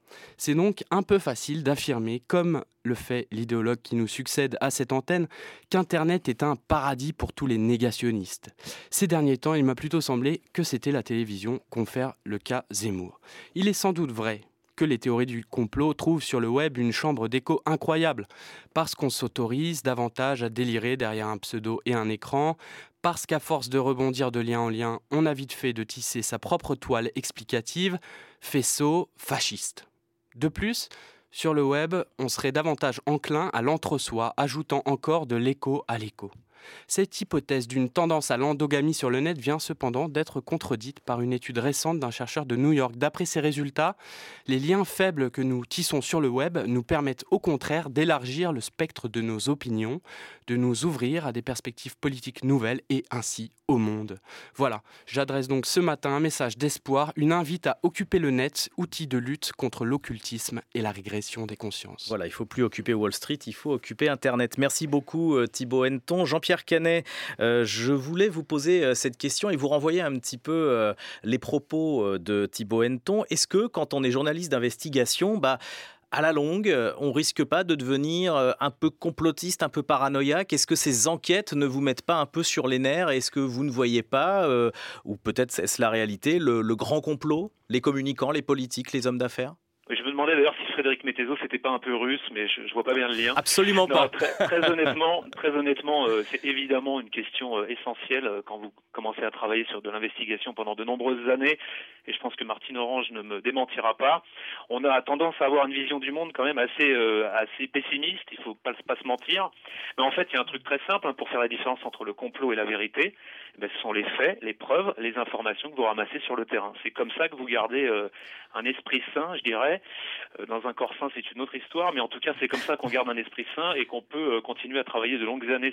C'est donc un peu facile d'affirmer, comme le fait l'idéologue qui nous succède à cette antenne, qu'Internet est un paradis pour tous les négationnistes. Ces derniers temps, il m'a plutôt semblé que c'était la télévision, confère le cas Zemmour. Il est sans doute vrai que les théories du complot trouvent sur le web une chambre d'écho incroyable, parce qu'on s'autorise davantage à délirer derrière un pseudo et un écran, parce qu'à force de rebondir de lien en lien, on a vite fait de tisser sa propre toile explicative, faisceau fasciste. De plus, sur le web, on serait davantage enclin à l'entre-soi, ajoutant encore de l'écho à l'écho. Cette hypothèse d'une tendance à l'endogamie sur le net vient cependant d'être contredite par une étude récente d'un chercheur de New York. D'après ses résultats, les liens faibles que nous tissons sur le web nous permettent au contraire d'élargir le spectre de nos opinions, de nous ouvrir à des perspectives politiques nouvelles et ainsi au monde. Voilà, j'adresse donc ce matin un message d'espoir, une invite à occuper le net, outil de lutte contre l'occultisme et la régression des consciences. Voilà, il ne faut plus occuper Wall Street, il faut occuper Internet. Merci beaucoup Thibaut Henneton. Jean-Pierre Canet, je voulais vous poser cette question et vous renvoyer un petit peu les propos de Thibaut Henneton. Est-ce que quand on est journaliste d'investigation, à la longue, on risque pas de devenir un peu complotiste, un peu paranoïaque? Est-ce que ces enquêtes ne vous mettent pas un peu sur les nerfs? Est-ce que vous ne voyez pas, ou peut-être est-ce la réalité, le grand complot, les communicants, les politiques, les hommes d'affaires? Je me demandais d'ailleurs si Frédéric Mettezo c'était pas un peu russe, mais je vois pas bien le lien. Absolument pas. Très honnêtement, c'est évidemment une question essentielle quand vous commencez à travailler sur de l'investigation pendant de nombreuses années, et je pense que Martine Orange ne me démentira pas. On a tendance à avoir une vision du monde quand même assez pessimiste, il faut pas se mentir. Mais en fait, il y a un truc très simple pour faire la différence entre le complot et la vérité. Ce sont les faits, les preuves, les informations que vous ramassez sur le terrain. C'est comme ça que vous gardez un esprit sain, je dirais. Dans un corps sain, c'est une autre histoire, mais en tout cas, c'est comme ça qu'on garde un esprit sain et qu'on peut continuer à travailler de longues années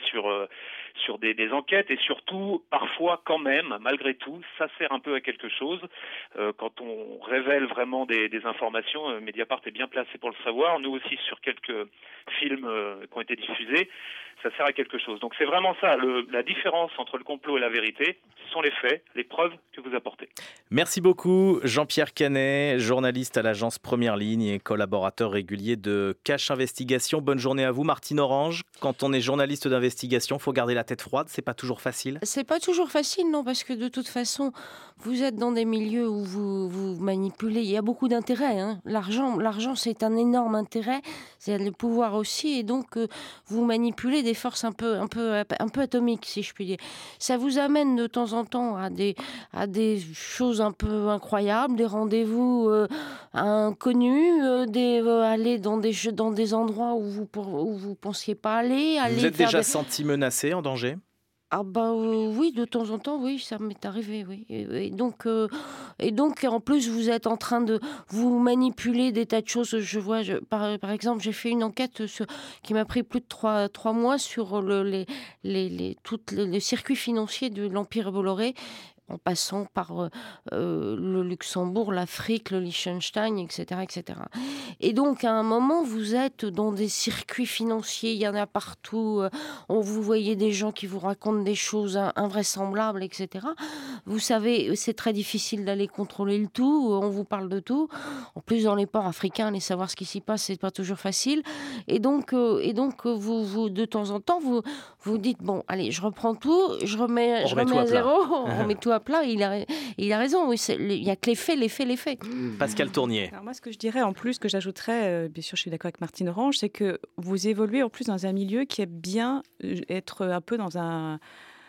sur des enquêtes, et surtout, parfois, quand même, malgré tout, ça sert un peu à quelque chose. Quand on révèle vraiment des informations, Mediapart est bien placé pour le savoir. Nous aussi, sur quelques films qui ont été diffusés, ça sert à quelque chose. Donc c'est vraiment ça, la différence entre le complot et la vérité, ce sont les faits, les preuves que vous apportez. Merci beaucoup Jean-Pierre Canet, journaliste à l'agence Première Ligne et collaborateur régulier de Cache Investigation. Bonne journée à vous Martine Orange. Quand on est journaliste d'investigation, il faut garder la tête froide, c'est pas toujours facile? C'est pas toujours facile, non, parce que de toute façon, vous êtes dans des milieux où vous manipulez, il y a beaucoup d'intérêts. L'argent, c'est un énorme intérêt, c'est le pouvoir aussi, et donc vous manipulez des forces un peu atomiques, si je puis dire. Ça vous amène de temps en temps à des choses un peu incroyables, des rendez-vous inconnus, aller dans des endroits où vous pensiez pas aller. Vous êtes déjà senti menacé, en danger? Oui, de temps en temps, oui, ça m'est arrivé, oui. Et donc, en plus, vous êtes en train de vous manipuler des tas de choses. Par exemple, j'ai fait une enquête qui m'a pris plus de 3 mois sur les circuits financiers de l'Empire Bolloré, en passant par le Luxembourg, l'Afrique, le Liechtenstein, etc., etc. Et donc, à un moment, vous êtes dans des circuits financiers, il y en a partout, vous voyez des gens qui vous racontent des choses invraisemblables, etc. Vous savez, c'est très difficile d'aller contrôler le tout, on vous parle de tout. En plus, dans les ports africains, aller savoir ce qui s'y passe, c'est pas toujours facile. Et donc vous de temps en temps, vous dites, bon, allez, je reprends tout, je remets à zéro, on remet tout à plat. Il a raison, oui, il n'y a que les faits. Pascal Tournier. Alors moi, ce que je dirais en plus, que j'ajouterais, bien sûr, je suis d'accord avec Martine Orange, c'est que vous évoluez en plus dans un milieu qui est bien être un peu dans un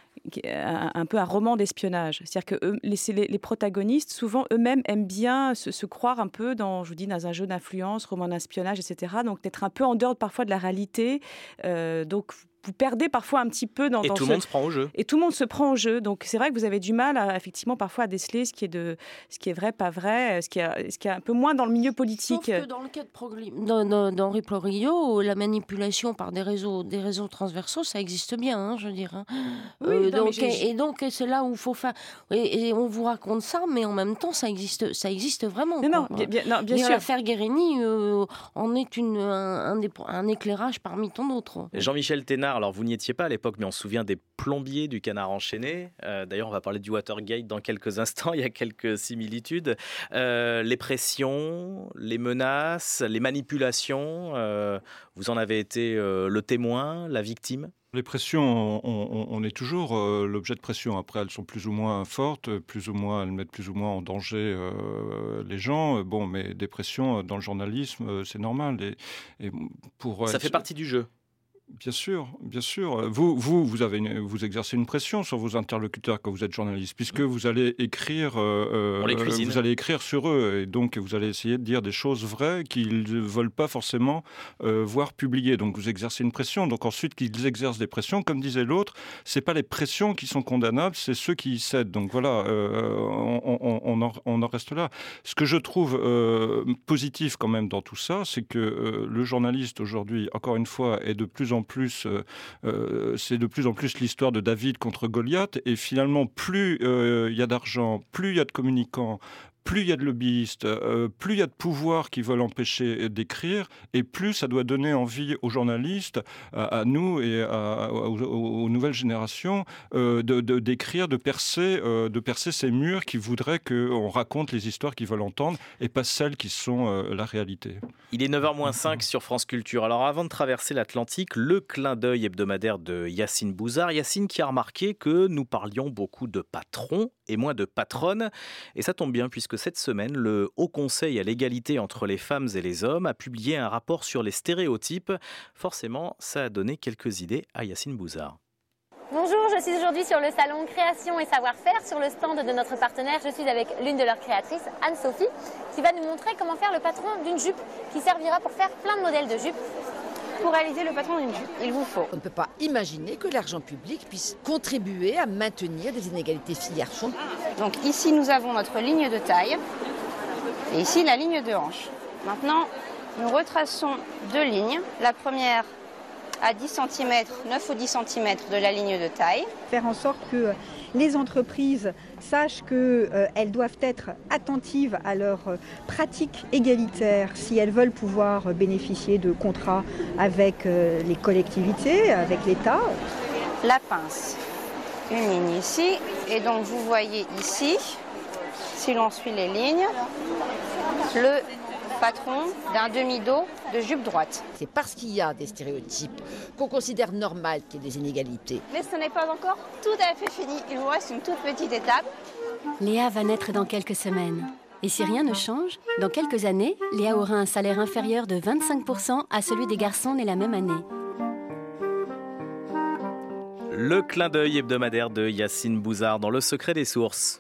peu un roman d'espionnage. C'est-à-dire que les protagonistes, souvent eux-mêmes, aiment bien se croire un peu dans un jeu d'influence, roman d'espionnage, etc. Donc d'être un peu en dehors parfois de la réalité. Donc vous perdez parfois un petit peu dans... Et tout le monde se prend au jeu. Et tout le monde se prend au jeu. Donc c'est vrai que vous avez du mal effectivement parfois à déceler ce qui est vrai, pas vrai, ce qui est un peu moins dans le milieu politique. Sauf que dans le cas d'Henri Proglio, la manipulation par des réseaux transversaux, ça existe bien, je veux dire. Oui, et donc c'est là où il faut faire... Et on vous raconte ça, mais en même temps, ça existe vraiment. Non, bien sûr. L'affaire Guérini en est un éclairage parmi tant d'autres. Jean-Michel Thénard, alors vous n'y étiez pas à l'époque, mais on se souvient des plombiers du Canard enchaîné. D'ailleurs, on va parler du Watergate dans quelques instants, il y a quelques similitudes. Les pressions, les menaces, les manipulations, vous en avez été le témoin, la victime ? Les pressions, on est toujours l'objet de pression. Après, elles sont plus ou moins fortes, elles mettent plus ou moins en danger les gens. Mais des pressions dans le journalisme, c'est normal. Ça fait partie du jeu. Bien sûr. Vous exercez une pression sur vos interlocuteurs quand vous êtes journaliste, puisque vous allez écrire, vous allez écrire sur eux, et donc vous allez essayer de dire des choses vraies qu'ils ne veulent pas forcément voir publiées. Donc vous exercez une pression. Donc ensuite qu'ils exercent des pressions, comme disait l'autre, c'est pas les pressions qui sont condamnables, c'est ceux qui y cèdent. Donc voilà, on en reste là. Ce que je trouve positif quand même dans tout ça, c'est que le journaliste aujourd'hui, encore une fois, est de plus en plus, c'est de plus en plus l'histoire de David contre Goliath, et finalement plus il y a d'argent, plus il y a de communicants, plus il y a de lobbyistes, plus il y a de pouvoirs qui veulent empêcher d'écrire, et plus ça doit donner envie aux journalistes, à nous et aux nouvelles générations, d'écrire, de percer ces murs qui voudraient qu'on raconte les histoires qu'ils veulent entendre, et pas celles qui sont la réalité. Il est 9h-5 sur France Culture. Alors avant de traverser l'Atlantique, le clin d'œil hebdomadaire de Yacine Bouzard. Yacine qui a remarqué que nous parlions beaucoup de patrons et moins de patronnes. Et ça tombe bien puisque cette semaine, le Haut Conseil à l'égalité entre les femmes et les hommes a publié un rapport sur les stéréotypes. Forcément, ça a donné quelques idées à Yacine Bouzard. Bonjour, je suis aujourd'hui sur le salon Création et Savoir-faire, sur le stand de notre partenaire. Je suis avec l'une de leurs créatrices, Anne-Sophie, qui va nous montrer comment faire le patron d'une jupe, qui servira pour faire plein de modèles de jupes. Pour réaliser le patron d'une jupe, il vous faut... On ne peut pas imaginer que l'argent public puisse contribuer à maintenir des inégalités filles-garçons. Donc ici, nous avons notre ligne de taille, et ici, la ligne de hanche. Maintenant, nous retraçons deux lignes. La première à 10 cm, 9 ou 10 cm de la ligne de taille. Faire en sorte que les entreprises sachent qu'elles doivent être attentives à leurs pratiques égalitaires si elles veulent pouvoir bénéficier de contrats avec les collectivités, avec l'État. La pince, une ligne ici, et donc vous voyez ici, si l'on suit les lignes, le patron d'un demi-dos de jupe droite. C'est parce qu'il y a des stéréotypes qu'on considère normal qu'il y ait des inégalités. Mais ce n'est pas encore tout à fait fini. Il vous reste une toute petite étape. Léa va naître dans quelques semaines. Et si rien ne change, dans quelques années, Léa aura un salaire inférieur de 25% à celui des garçons nés la même année. Le clin d'œil hebdomadaire de Yacine Bouzard dans Le Secret des sources.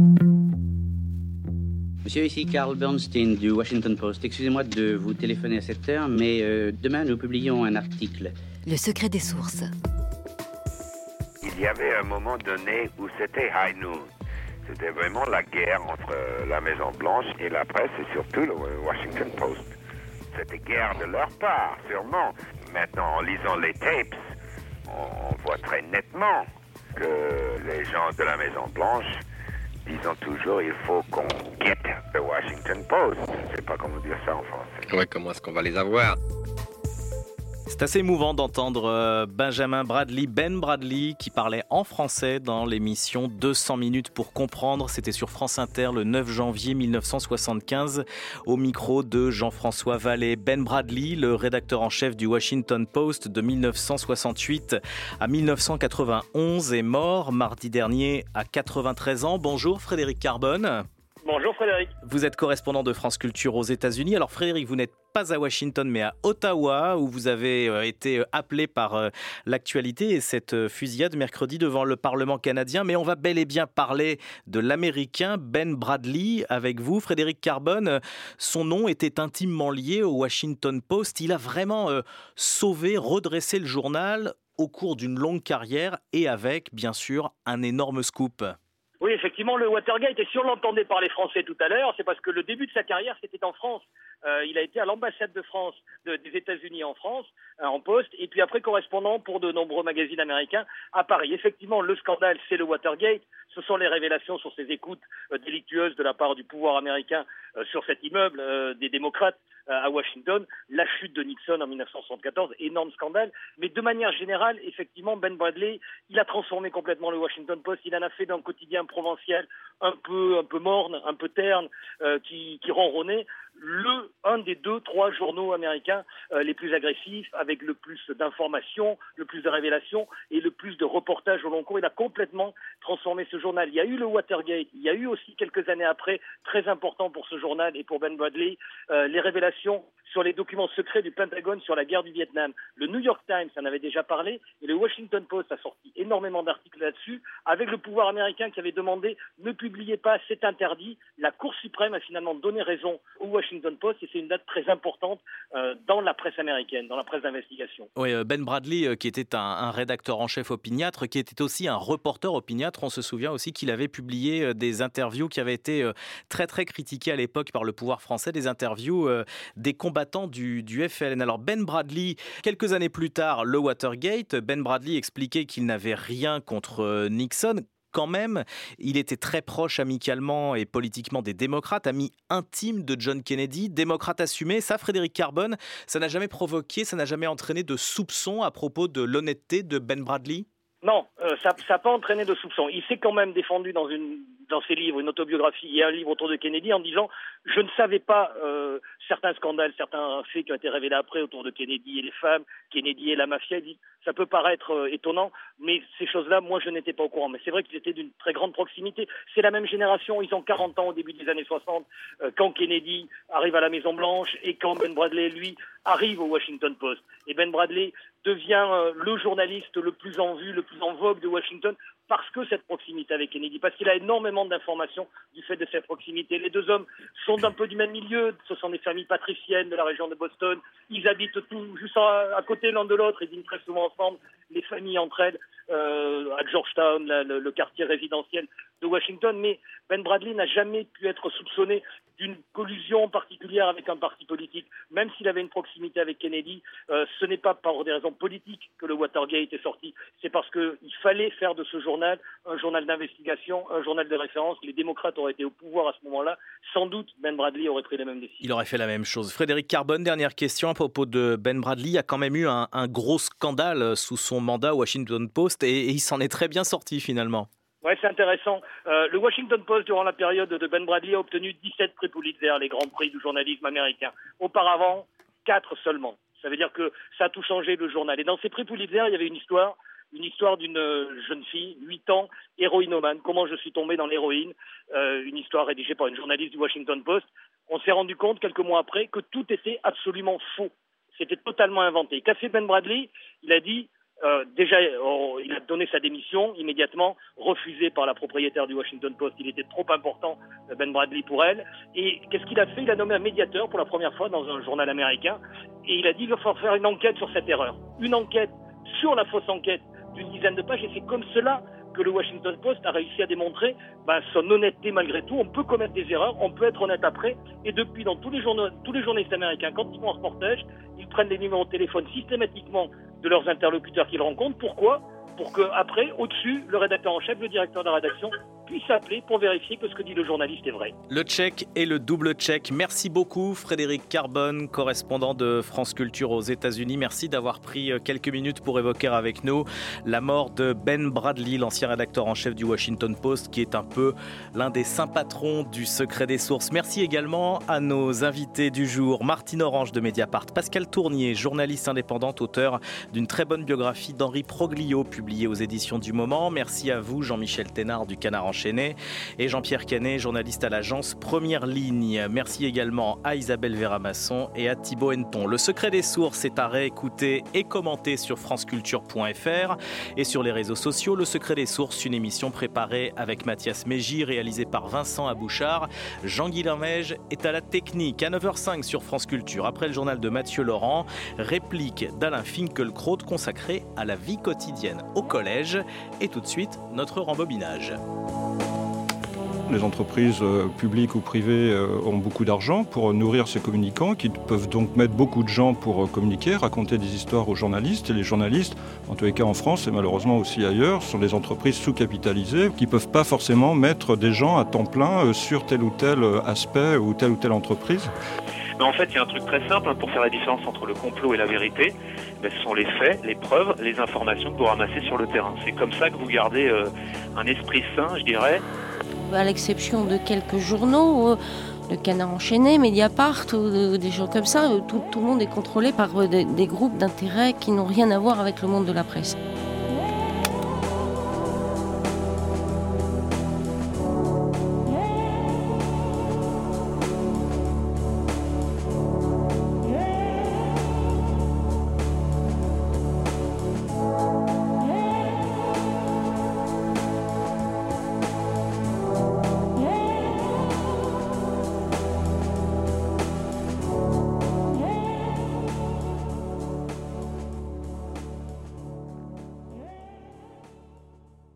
Monsieur, ici Carl Bernstein du Washington Post. Excusez-moi de vous téléphoner à cette heure, mais demain nous publions un article. Le secret des sources. Il y avait un moment donné où c'était high noon. C'était vraiment la guerre entre la Maison-Blanche et la presse, et surtout le Washington Post. C'était guerre de leur part, sûrement. Maintenant, en lisant les tapes, on voit très nettement que les gens de la Maison-Blanche disons toujours, il faut qu'on get the Washington Post. Je ne sais pas comment dire ça en français. Ouais, comment est-ce qu'on va les avoir ? C'est assez émouvant d'entendre Ben Bradley, qui parlait en français dans l'émission 200 minutes pour comprendre. C'était sur France Inter le 9 janvier 1975, au micro de Jean-François Vallée. Ben Bradley, le rédacteur en chef du Washington Post de 1968 à 1991, est mort mardi dernier à 93 ans. Bonjour Frédéric Carbone. Bonjour Frédéric. Vous êtes correspondant de France Culture aux États-Unis. Alors Frédéric, vous n'êtes pas à Washington mais à Ottawa où vous avez été appelé par l'actualité et cette fusillade mercredi devant le Parlement canadien. Mais on va bel et bien parler de l'Américain Ben Bradley avec vous. Frédéric Carbone, son nom était intimement lié au Washington Post. Il a vraiment sauvé, redressé le journal au cours d'une longue carrière et avec, bien sûr, un énorme scoop. Oui, effectivement, le Watergate, et si on l'entendait parler français tout à l'heure, c'est parce que le début de sa carrière, c'était en France. Il a été à l'ambassade de France, des États-Unis en France, en poste, et puis après correspondant pour de nombreux magazines américains à Paris. Effectivement, le scandale, c'est le Watergate. Ce sont les révélations sur ces écoutes délictueuses de la part du pouvoir américain sur cet immeuble des démocrates à Washington, la chute de Nixon en 1974, énorme scandale. Mais de manière générale, effectivement, Ben Bradley, il a transformé complètement le Washington Post. Il en a fait d'un quotidien provincial un peu morne, un peu terne, qui ronronnait, un des 2-3 journaux américains les plus agressifs, avec le plus d'informations, le plus de révélations et le plus de reportages au long cours. Il a complètement transformé ce journal. Il y a eu le Watergate, il y a eu aussi quelques années après, très important pour ce journal et pour Ben Bradley, les révélations sur les documents secrets du Pentagone sur la guerre du Vietnam. Le New York Times en avait déjà parlé et le Washington Post a sorti énormément d'articles là-dessus, avec le pouvoir américain qui avait demandé « ne publiez pas, c'est interdit ». La Cour suprême a finalement donné raison au Washington Post et c'est une date très importante dans la presse américaine, dans la presse d'investigation. Oui, Ben Bradley, qui était un rédacteur en chef opiniâtre, qui était aussi un reporter opiniâtre, on se souvient aussi qu'il avait publié des interviews qui avaient été très très critiquées à l'époque par le pouvoir français, des interviews des combattants du FLN. Alors Ben Bradley, quelques années plus tard, le Watergate, Ben Bradley expliquait qu'il n'avait rien contre Nixon. Quand même, il était très proche amicalement et politiquement des démocrates, ami intime de John Kennedy, démocrate assumé. Ça, Frédéric Carbone, ça n'a jamais provoqué, ça n'a jamais entraîné de soupçons à propos de l'honnêteté de Ben Bradley ? Non, ça n'a pas entraîné de soupçons. Il s'est quand même défendu dans ses livres, une autobiographie et un livre autour de Kennedy, en disant « Je ne savais pas certains scandales, certains faits qui ont été révélés après autour de Kennedy et les femmes, Kennedy et la mafia. » Il dit « Ça peut paraître étonnant, mais ces choses-là, moi, je n'étais pas au courant. » Mais c'est vrai qu'ils étaient d'une très grande proximité. C'est la même génération, ils ont 40 ans au début des années 60, quand Kennedy arrive à la Maison-Blanche et quand Ben Bradley, lui, arrive au Washington Post. Et Ben Bradley devient le journaliste le plus en vue, le plus en vogue de Washington, parce que cette proximité avec Kennedy, parce qu'il a énormément d'informations du fait de cette proximité. Les deux hommes sont d'un peu du même milieu, ce sont des familles patriciennes de la région de Boston, ils habitent tous juste à côté l'un de l'autre, ils dînent très souvent ensemble, les familles entre elles, à Georgetown, le quartier résidentiel de Washington, mais Ben Bradley n'a jamais pu être soupçonné d'une collusion particulière avec un parti politique. Même s'il avait une proximité avec Kennedy, ce n'est pas pour des raisons politiques que le Watergate est sorti, c'est parce qu'il fallait faire de ce journal un journal d'investigation, un journal de référence. Les démocrates auraient été au pouvoir à ce moment-là. Sans doute, Ben Bradley aurait pris les mêmes décisions. Il aurait fait la même chose. Frédéric Carbone, dernière question à propos de Ben Bradley. Il y a quand même eu un gros scandale sous son mandat au Washington Post et il s'en est très bien sorti finalement. Oui, c'est intéressant. Le Washington Post, durant la période de Ben Bradley, a obtenu 17 prix Pulitzer, les grands prix du journalisme américain. Auparavant, 4 seulement. Ça veut dire que ça a tout changé, le journal. Et dans ces prix Pulitzer, il y avait une histoire d'une jeune fille, 8 ans, héroïnomane. Comment je suis tombé dans l'héroïne, une histoire rédigée par une journaliste du Washington Post. On s'est rendu compte, quelques mois après, que tout était absolument faux. C'était totalement inventé. Qu'a fait Ben Bradley ? Il a dit... il a donné sa démission immédiatement, refusée par la propriétaire du Washington Post. Il était trop important, Ben Bradley, pour elle. Et qu'est-ce qu'il a fait ? Il a nommé un médiateur pour la première fois dans un journal américain. Et il a dit qu'il va falloir faire une enquête sur cette erreur. Une enquête sur la fausse enquête d'une dizaine de pages. Et c'est comme cela que le Washington Post a réussi à démontrer son honnêteté malgré tout. On peut commettre des erreurs, on peut être honnête après. Et depuis, dans tous les journalistes américains, quand ils font un reportage, ils prennent des numéros de téléphone systématiquement de leurs interlocuteurs qu'ils rencontrent. Pourquoi ? Pour qu'après, au-dessus, le rédacteur en chef, le directeur de la rédaction, puisse appeler pour vérifier que ce que dit le journaliste est vrai. Le check et le double check. Merci beaucoup Frédéric Carbone, correspondant de France Culture aux États-Unis. Merci d'avoir pris quelques minutes pour évoquer avec nous la mort de Ben Bradley, l'ancien rédacteur en chef du Washington Post, qui est un peu l'un des saints patrons du secret des sources. Merci également à nos invités du jour, Martine Orange de Mediapart, Pascal Tournier, journaliste indépendante, auteur d'une très bonne biographie d'Henri Proglio, publiée aux éditions du Moment. Merci à vous, Jean-Michel Thénard du Canard enchaîné et Jean-Pierre Canet, journaliste à l'agence Première Ligne. Merci également à Isabelle Véramasson et à Thibaut Henneton. Le secret des sources est à réécouter et commenter sur franceculture.fr et sur les réseaux sociaux. Le secret des sources, une émission préparée avec Mathias Mégy, réalisée par Vincent Abouchard. Jean-Guilain Mège est à la technique à 9h05 sur France Culture. Après le journal de Mathieu Laurent, réplique d'Alain Finkielkraut consacrée à la vie quotidienne au collège. Et tout de suite, notre rembobinage. Les entreprises publiques ou privées ont beaucoup d'argent pour nourrir ces communicants qui peuvent donc mettre beaucoup de gens pour communiquer, raconter des histoires aux journalistes. Et les journalistes, en tous les cas en France et malheureusement aussi ailleurs, sont des entreprises sous-capitalisées qui ne peuvent pas forcément mettre des gens à temps plein sur tel ou tel aspect ou telle entreprise. Mais en fait, il y a un truc très simple pour faire la différence entre le complot et la vérité. Ce sont les faits, les preuves, les informations que vous ramassez sur le terrain. C'est comme ça que vous gardez un esprit sain, je dirais. À l'exception de quelques journaux, le Canard enchaîné, Mediapart, des gens comme ça, tout le monde est contrôlé par des groupes d'intérêt qui n'ont rien à voir avec le monde de la presse.